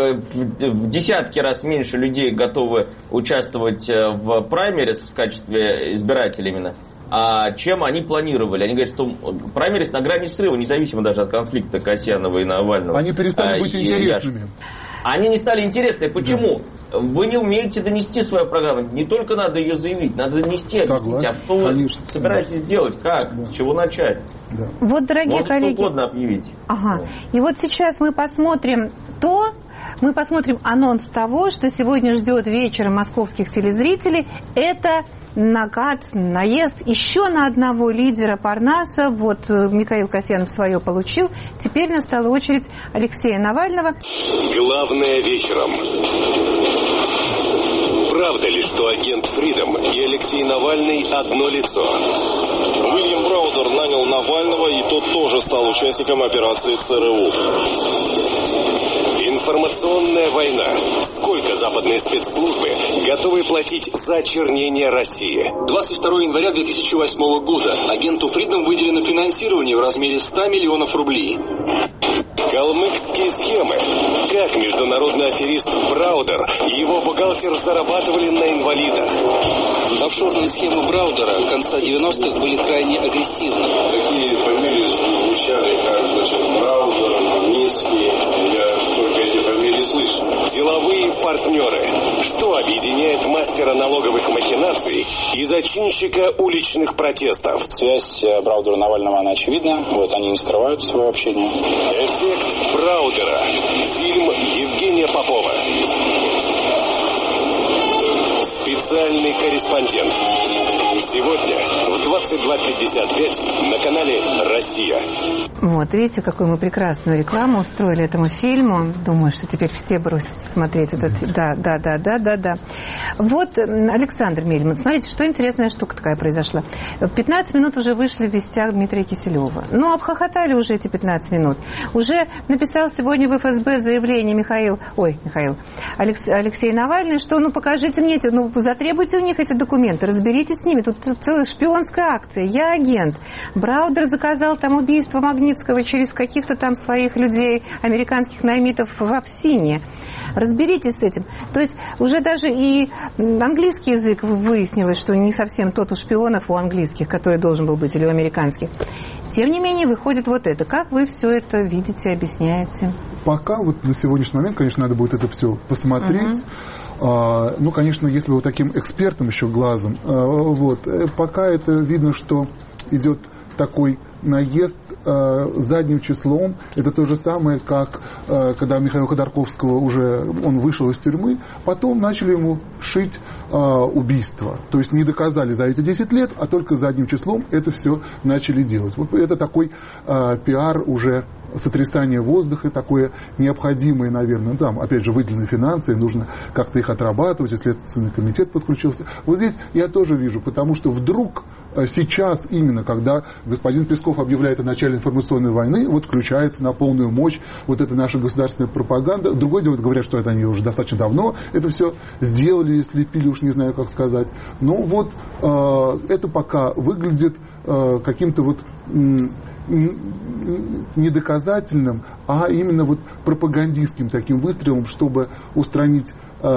в десятки раз меньше людей готовы участвовать в праймерис в качестве избирателей именно, чем они планировали. Они говорят, что праймерис на грани срыва, независимо даже от конфликта Касьянова и Навального. Они перестали быть интересными. Они не стали интересны. Почему? Да. Вы не умеете донести свою программу. Не только надо ее заявить, надо донести. Согласен. А что вы собираетесь делать? Как? Да. С чего начать? Да. Вот, дорогие коллеги... Что угодно объявить. Ага. И вот сейчас мы посмотрим анонс того, что сегодня ждет вечером московских телезрителей. Это наезд еще на одного лидера Парнаса. Вот Михаил Касьянов свое получил. Теперь настала очередь Алексея Навального. Главное вечером. Правда ли, что агент Фридом и Алексей Навальный одно лицо? Уильям Браудер нанял Навального, и тот тоже стал участником операции ЦРУ. Информационная война. Сколько западные спецслужбы готовы платить за очернение России? 22 января 2008 года агенту Фридом выделено финансирование в размере 100 миллионов рублей. Калмыкские схемы. Как международный аферист Браудер и его бухгалтер зарабатывали на инвалидах? Офшорные схемы Браудера конца 90-х были крайне агрессивны. Такие фамилии звучали, как Браудер, Магнитский. Я столько эти фамилии слышу. Деловые партнеры. Что объединяет мастера налоговых махинаций и зачинщика уличных протестов? Связь Браудера и Навального, она очевидна. Вот они не скрывают своего общения. Эффект Браудера. Фильм Евгения Попова. Специальный корреспондент. Сегодня в 22:55 на канале «Россия». Вот, видите, какую мы прекрасную рекламу устроили этому фильму. Думаю, что теперь все бросятся смотреть этот... Да. Вот, Александр Мельман, смотрите, что интересная штука такая произошла. В 15 минут уже вышли в вестях Дмитрия Киселева. Ну, обхохотали уже эти 15 минут. Уже написал сегодня в ФСБ заявление Алексей Навальный, что, покажите мне эти, затребуйте у них эти документы, разберитесь с ними. Тут целая шпионская акция. Я агент. Браудер заказал там убийство Магнитского через каких-то там своих людей, американских наймитов в Овсине. Разберитесь с этим. То есть уже даже и английский язык выяснилось, что не совсем тот у шпионов, у английских, который должен был быть, или у американских. Тем не менее, выходит вот это. Как вы все это видите, объясняете? Пока вот на сегодняшний момент, конечно, надо будет это все посмотреть. Конечно, если вот таким экспертом еще глазом, пока это видно, что идет такой наезд задним числом. Это то же самое, как когда Михаила Ходорковского уже он вышел из тюрьмы, потом начали ему шить убийство. То есть не доказали за эти 10 лет, а только задним числом это все начали делать. Вот это такой пиар уже, сотрясание воздуха, такое необходимое, наверное. Ну, там, опять же, выделены финансы, нужно как-то их отрабатывать, и Следственный комитет подключился. Вот здесь я тоже вижу, потому что вдруг сейчас, именно когда господин Песков объявляет о начале информационной войны, вот включается на полную мощь вот эта наша государственная пропаганда. Другое дело, говорят, что это они уже достаточно давно это все сделали, слепили, уж не знаю, как сказать. Но вот это пока выглядит каким-то вот не доказательным, а именно вот пропагандистским таким выстрелом, чтобы устранить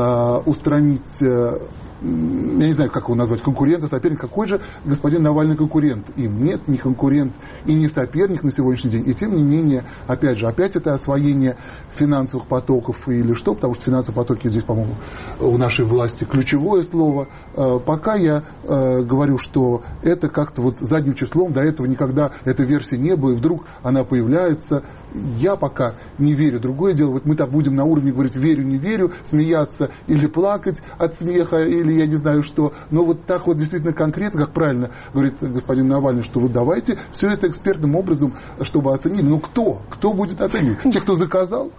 я не знаю, как его назвать, конкурента, соперник. Какой же господин Навальный конкурент? Им нет, не конкурент и не соперник на сегодняшний день. И тем не менее, опять это освоение финансовых потоков или что, потому что финансовые потоки здесь, по-моему, у нашей власти ключевое слово. Пока я говорю, что это как-то вот задним числом, до этого никогда этой версии не было, и вдруг она появляется. Я пока не верю. Другое дело, вот мы так будем на уровне говорить верю, не верю, смеяться или плакать от смеха, или я не знаю что. Но вот так вот действительно конкретно, как правильно говорит господин Навальный, что вот давайте все это экспертным образом, чтобы оценили. Ну кто? Кто будет оценивать? Те, кто заказал?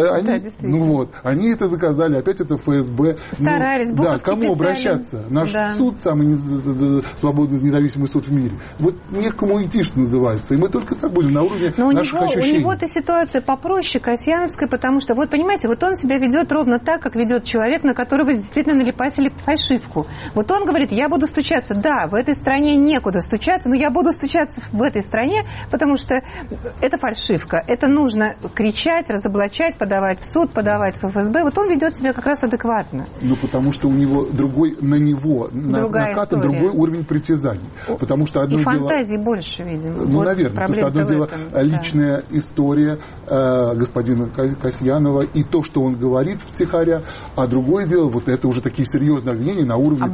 Они это заказали, опять это ФСБ. Старались, да, кому обращаться? Наш суд, самый свободный, независимый суд в мире. Вот некому идти, что называется. И мы только так будем на уровне наших ощущений. У него-то ситуация попроще Касьяновской, потому что, вот понимаете, вот он себя ведет ровно так, как ведет человек, на которого действительно налипасили фальшивку. Вот он говорит, я буду стучаться. Да, в этой стране некуда стучаться, но я буду стучаться в этой стране, потому что это фальшивка. Это нужно кричать, разоблачать, подавать в суд, подавать в ФСБ. Вот он ведет себя как раз адекватно. Ну, потому что у него другой, на него накатан другой уровень притязаний. Потому что одно и дело... фантазии больше, видимо. Ну, вот, наверное, потому что одно дело личная история господина Касьянова и то, что он говорит втихаря, а другое дело, вот это уже такие серьезные обвинения на уровне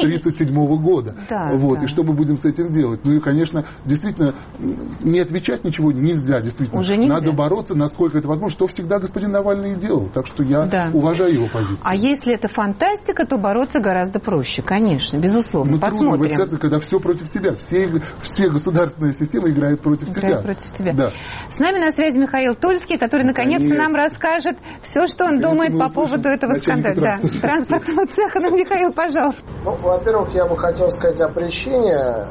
1937 года. Да, вот, и что мы будем с этим делать? Ну и, конечно, действительно, не отвечать ничего нельзя, действительно. Уже нельзя. Надо бороться, насколько это возможно, что всегда господин Навальный и делал. Так что я уважаю его позицию. А если это фантастика, то бороться гораздо проще, конечно, безусловно. Ну, посмотрим. Трудно, когда все против тебя. Все государственные системы играют против тебя. Да. С нами на связи Михаил Тульский, который наконец-то нам расскажет все, что он думает по поводу этого скандала. Транспортного цеха. Ну, Михаил, пожалуйста. Ну, во-первых, я бы хотел сказать о причине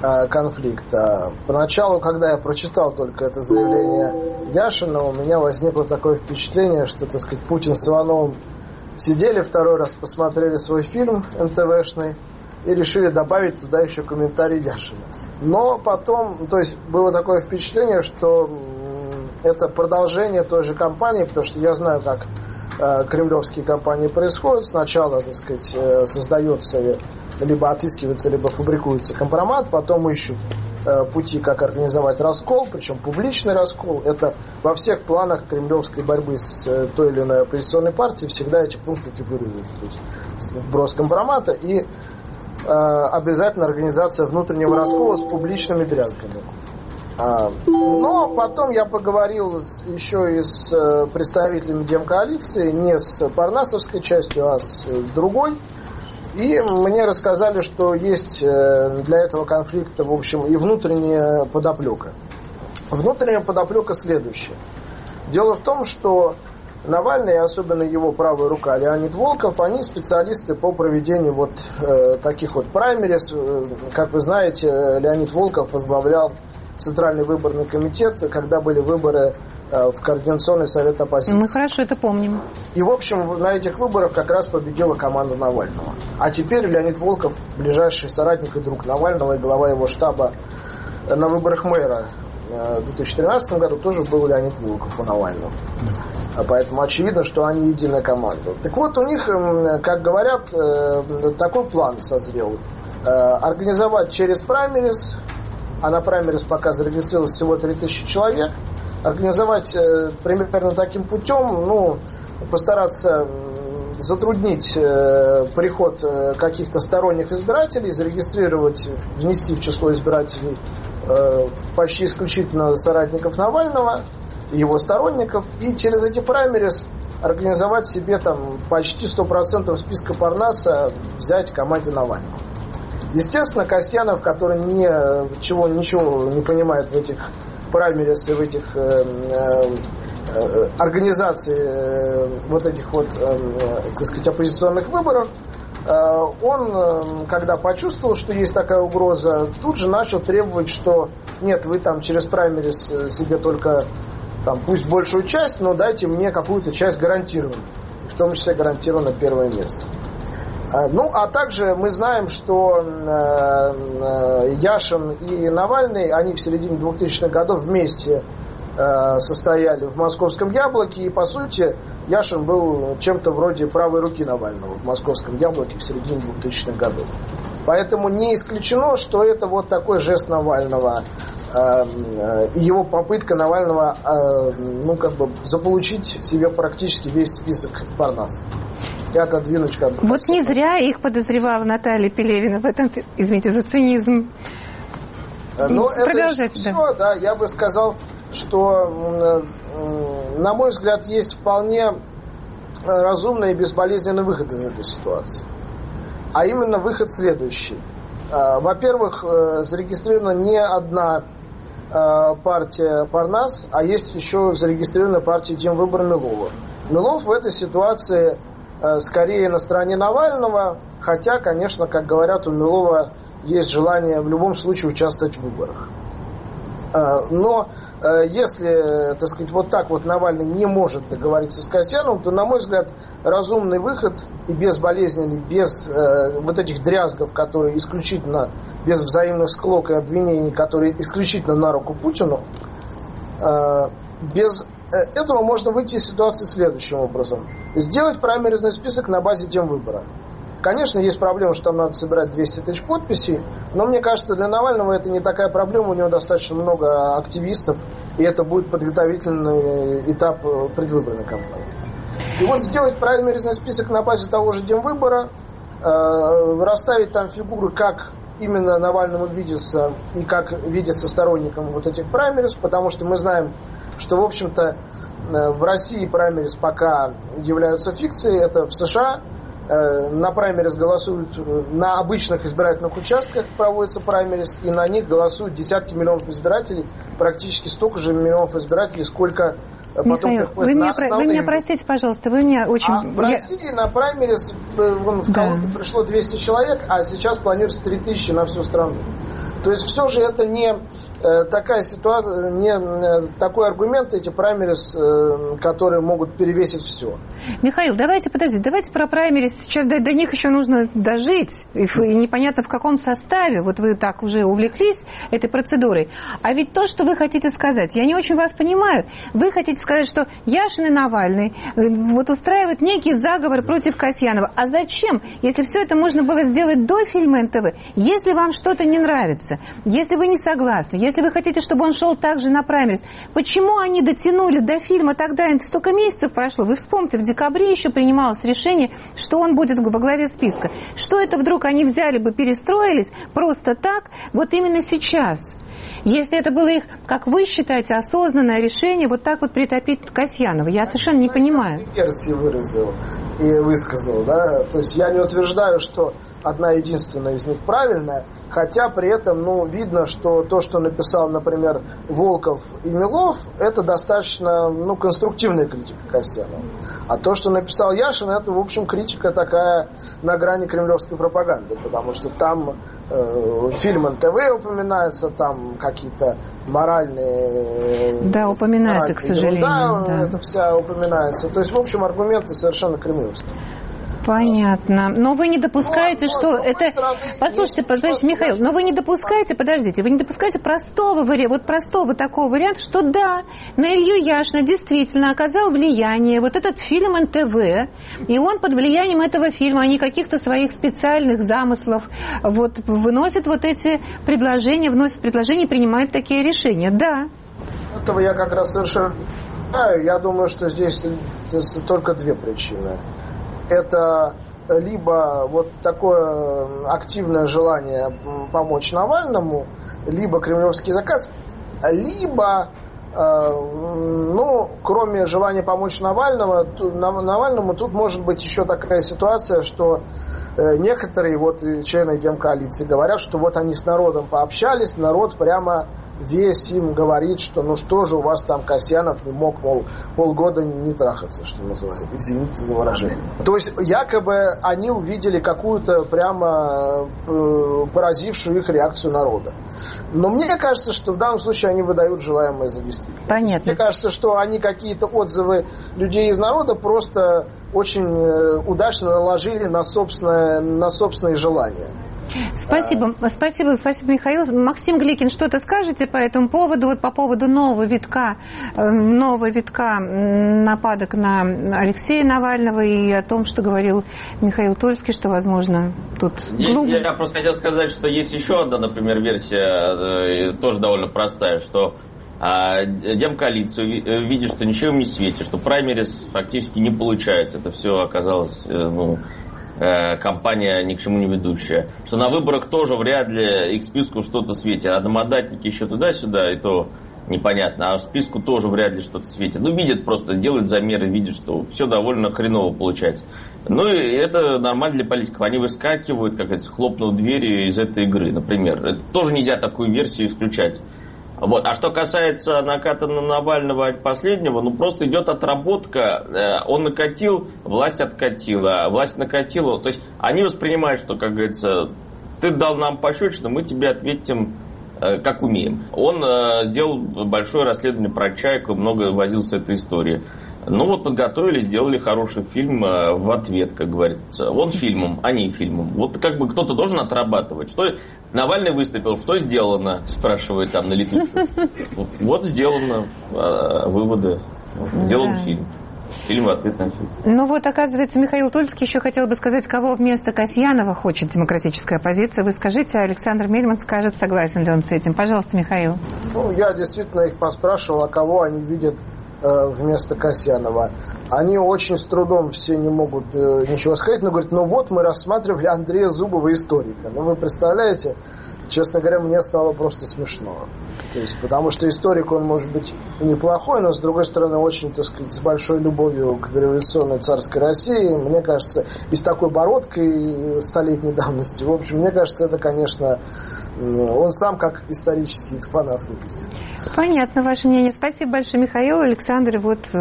конфликта. Поначалу, когда я прочитал только это заявление Яшина, у меня возникло такое впечатление, что, так сказать, Путин с Ивановым сидели второй раз, посмотрели свой фильм НТВшный и решили добавить туда еще комментарий Яшина. Но потом, то есть было такое впечатление, что это продолжение той же кампании, потому что я знаю, как кремлевские кампании происходят. Сначала, так сказать, создается, либо отыскивается, либо фабрикуется компромат, потом ищут пути, как организовать раскол, причем публичный раскол. Это во всех планах кремлевской борьбы с той или иной оппозиционной партией всегда эти пункты фигурируют. То есть вброс компромата и обязательно организация внутреннего раскола с публичными дрязгами. Но потом я поговорил еще и с представителями Демкоалиции, не с парнасовской частью, а с другой. И мне рассказали, что есть для этого конфликта, в общем, и внутренняя подоплека. Внутренняя подоплека следующая. Дело в том, что Навальный, особенно его правая рука Леонид Волков, они специалисты по проведению вот таких вот праймерис. Как вы знаете, Леонид Волков возглавлял Центральный выборный комитет, когда были выборы в Координационный совет оппозиции. Мы хорошо это помним. И, в общем, на этих выборах как раз победила команда Навального. А теперь Леонид Волков, ближайший соратник и друг Навального, и глава его штаба на выборах мэра в 2013 году тоже был Леонид Волков у Навального. Поэтому очевидно, что они единая команда. Так вот, у них, как говорят, такой план созрел. Организовать через праймерис, а на праймерис пока зарегистрировалось всего 3000 человек, организовать примерно таким путем, постараться затруднить приход каких-то сторонних избирателей, зарегистрировать, внести в число избирателей почти исключительно соратников Навального, его сторонников, и через эти праймерис организовать себе там почти 100% списка Парнаса взять команде Навального. Естественно, Касьянов, который ничего не понимает в этих праймерис и в этих организации вот этих вот, так сказать, оппозиционных выборов, он, когда почувствовал, что есть такая угроза, тут же начал требовать, что нет, вы там через праймерис себе только там, пусть большую часть, но дайте мне какую-то часть гарантированно, в том числе гарантированно первое место. Ну, а также мы знаем, что Яшин и Навальный, они в середине 2000-х годов вместе состояли в московском «Яблоке», и, по сути, Яшин был чем-то вроде правой руки Навального в московском «Яблоке» в середине 2000-х годов. Поэтому не исключено, что это вот такой жест Навального, его попытка Навального ну, как бы заполучить себе практически весь список Парнаса и отодвинуть как бы. Вот не зря их подозревала Наталья Пелевина в этом, извините за цинизм. Ну, продолжайте, это все, да, я бы сказал, что, на мой взгляд, есть вполне разумный и безболезненный выход из этой ситуации. А именно выход следующий. Во-первых, зарегистрирована не одна партия Парнас, а есть еще зарегистрированная партия Демвыбор Милова. Милов в этой ситуации скорее на стороне Навального, хотя, конечно, как говорят, у Милова есть желание в любом случае участвовать в выборах. Но если, так сказать, вот так вот Навальный не может договориться с Касьяновым, то, на мой взгляд, разумный выход и безболезненный, без вот этих дрязгов, которые исключительно, без взаимных склок и обвинений, которые исключительно на руку Путину, без этого можно выйти из ситуации следующим образом. Сделать праймеризный список на базе Демвыбора. Конечно, есть проблема, что там надо собирать 200 тысяч подписей, но мне кажется, для Навального это не такая проблема, у него достаточно много активистов, и это будет подготовительный этап предвыборной кампании. И вот сделать праймеризный список на базе того же Демвыбора, расставить там фигуры, как именно Навальному видится и как видится сторонникам вот этих праймериз, потому что мы знаем, что, в общем-то, в России праймериз пока являются фикцией, это в США. На праймериз голосуют на обычных избирательных участках, проводятся праймериз, и на них голосуют десятки миллионов избирателей, практически столько же миллионов избирателей, сколько потом Михаил, приходит на основные. Вы меня простите, пожалуйста, вы меня очень... в России на праймериз в Калуге пришло 200 человек, а сейчас планируется 3000 на всю страну. То есть все же это не такая ситуация, не такой аргумент, эти праймериз, которые могут перевесить все. Михаил, давайте про праймериз сейчас до них еще нужно дожить, и непонятно в каком составе, вот вы так уже увлеклись этой процедурой. А ведь то, что вы хотите сказать, я не очень вас понимаю, вы хотите сказать, что Яшин и Навальный вот устраивают некий заговор против Касьянова. А зачем, если все это можно было сделать до фильма НТВ? Если вам что-то не нравится, если вы не согласны, если вы хотите, чтобы он шел также на праймериз, почему они дотянули до фильма тогда, столько месяцев прошло? Вы вспомните, в декабре еще принималось решение, что он будет во главе списка. Что это вдруг они взяли бы, перестроились просто так, вот именно сейчас? Если это было их, как вы считаете, осознанное решение вот так вот притопить Касьянова, я совершенно не понимаю. Версии выразил и высказал, да, то есть я не утверждаю, что одна единственная из них правильная, хотя при этом, видно, что то, что написал, например, Волков и Милов, это достаточно, конструктивная критика Касьянова. А то, что написал Яшин, это, в общем, критика такая на грани кремлевской пропаганды, потому что там фильм НТВ упоминается, там какие-то моральные... Да, упоминается, к сожалению. Да, это вся упоминается. То есть, в общем, аргументы совершенно кремлевские. Понятно. Но вы не допускаете, что это... Послушайте, Михаил, но вы не допускаете, вы не допускаете простого такого варианта, что да, на Илью Яшина действительно оказал влияние вот этот фильм НТВ, и он под влиянием этого фильма, а не каких-то своих специальных замыслов, выносит эти предложения, и принимает такие решения. Да. Этого я как раз совершенно... Я думаю, что здесь только две причины. Это либо вот такое активное желание помочь Навальному, либо кремлевский заказ, либо, кроме желания помочь Навальному, тут может быть еще такая ситуация, что некоторые члены Демкоалиции говорят, что вот они с народом пообщались, народ прямо весь им говорит, что что же у вас там Касьянов не мог, полгода не трахаться, что называется, извините за выражение. То есть якобы они увидели какую-то прямо поразившую их реакцию народа. Но мне кажется, что в данном случае они выдают желаемое за действительное. Понятно. Мне кажется, что они какие-то отзывы людей из народа просто очень удачно наложили на собственные желания. Спасибо, Михаил. Максим Гликин, что-то скажете по этому поводу, по поводу нового витка нападок на Алексея Навального и о том, что говорил Михаил Тульский, что, возможно, тут глубже. Я просто хотел сказать, что есть еще одна, например, версия, тоже довольно простая, что Демкоалицию видит, что ничего им не светит, что праймерис фактически не получается. Это все оказалось, кампания ни к чему не ведущая. Что на выборах тоже вряд ли их списку что-то светит. А одномандатники еще туда-сюда, и то непонятно. А в списку тоже вряд ли что-то светит. Видят просто, делают замеры, видят, что все довольно хреново получается. И это нормально для политиков. Они выскакивают, как это, хлопнув дверью из этой игры, например. Это тоже нельзя такую версию исключать. А что касается наката на Навального от последнего, просто идет отработка. Он накатил, власть откатила, власть накатила. То есть они воспринимают, что, как говорится, ты дал нам пощечину, мы тебе ответим, как умеем. Он сделал большое расследование про Чайку, много возился с этой историей. Подготовили, сделали хороший фильм в ответ, как говорится. Он фильмом, а не фильмом. Кто-то должен отрабатывать. Что Навальный выступил, что сделано, спрашивает там на Литвинце. Сделано, выводы. Сделан фильм. Фильм в ответ на фильм. Оказывается, Михаил Тульский еще хотел бы сказать, кого вместо Касьянова хочет демократическая оппозиция. Вы скажите, Александр Мельман скажет, согласен ли он с этим. Пожалуйста, Михаил. Я действительно их поспрашивал, а кого они видят вместо Касьянова. Они очень с трудом все не могут ничего сказать, но говорят, мы рассматривали Андрея Зубова, историка. Вы представляете, честно говоря, мне стало просто смешно. То есть, потому что историк, он может быть и неплохой, но с другой стороны очень, так сказать, с большой любовью к дореволюционной царской России. Мне кажется, и с такой бородкой столетней давности. В общем, мне кажется, это, конечно, он сам как исторический экспонат выглядит. Понятно ваше мнение. Спасибо большое, Михаил. Александр,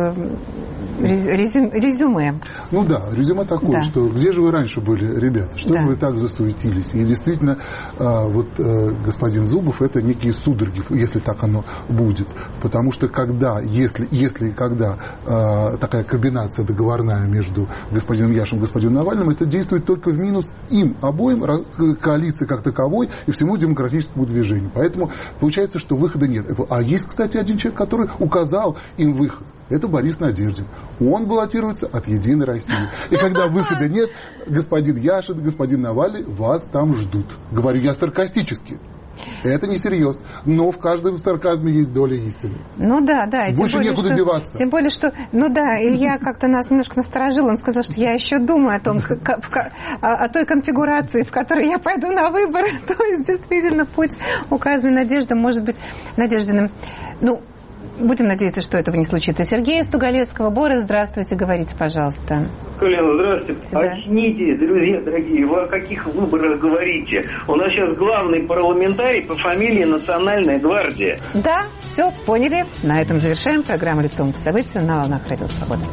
резюме. Резюме такое, что где же вы раньше были, ребята? Что же вы так засуетились? И действительно, господин Зубов, это некие судороги, если так оно будет. Потому что если такая комбинация договорная между господином Яшиным и господином Навальным, это действует только в минус им обоим, коалиции как таковой и всему демократическому движению. Поэтому получается, что выхода нет. А есть, кстати, один человек, который указал им выход. Это Борис Надеждин. Он баллотируется от «Единой России». И когда выхода нет, господин Яшин, господин Навальный вас там ждут. Говорю я саркастически. Это несерьезно. Но в каждом сарказме есть доля истины. Больше некуда деваться. Тем более, что... Илья как-то нас немножко насторожил. Он сказал, что я еще думаю о той конфигурации, в которой я пойду на выборы. То есть, действительно, путь, указанный Надеждиным. Будем надеяться, что этого не случится. Сергей из Тугалецкого. Борис, здравствуйте. Говорите, пожалуйста. Колено, здравствуйте. Очните, друзья дорогие, вы о каких выборах говорите? У нас сейчас главный парламентарий по фамилии Национальная гвардия. Да, все, поняли. На этом завершаем программу «Лицом к событию» на волнах Радио Свобода.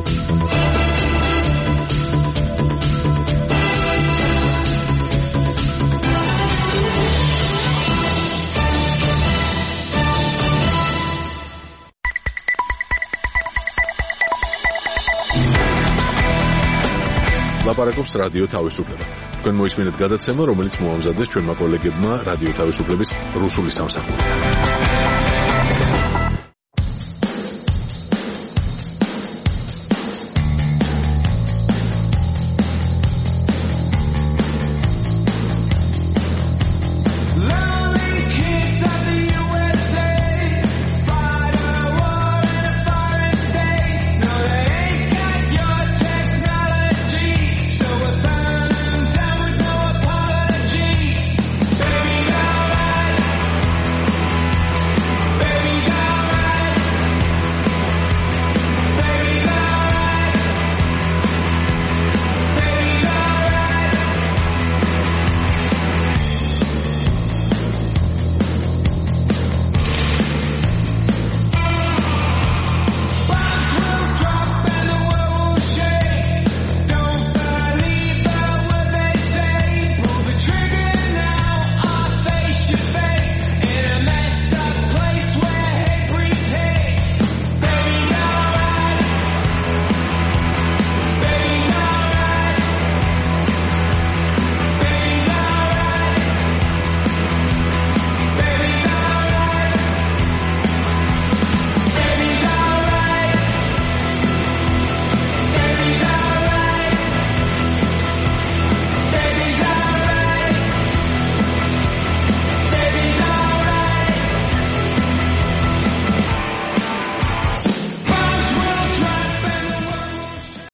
ლაპარაკობს რადიო თავისუფლება. თქვენ მოისმინეთ გადაცემა, რომელიც მოამზადეს ჩვენმა კოლეგებმა რადიო თავისუფლების რუსული სამსახურიდან.